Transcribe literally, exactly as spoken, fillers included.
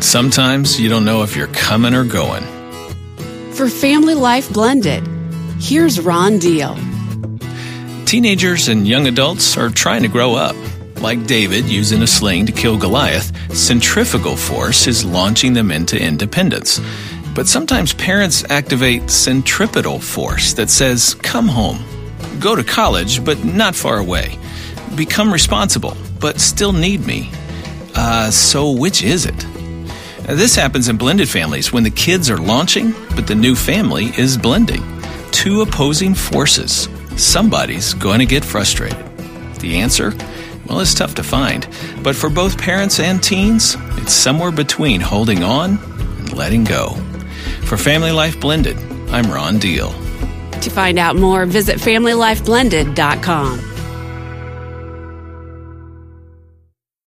Sometimes you don't know if you're coming or going. For Family Life Blended, here's Ron Deal. Teenagers and young adults are trying to grow up. Like David using a sling to kill Goliath, centrifugal force is launching them into independence. But sometimes parents activate centripetal force that says, come home. Go to college, but not far away. Become responsible, but still need me. Uh, so which is it? This happens in blended families when the kids are launching, but the new family is blending. Two opposing forces. Somebody's going to get frustrated. The answer? Well, it's tough to find. But for both parents and teens, it's somewhere between holding on and letting go. For Family Life Blended, I'm Ron Deal. To find out more, visit family life blended dot com.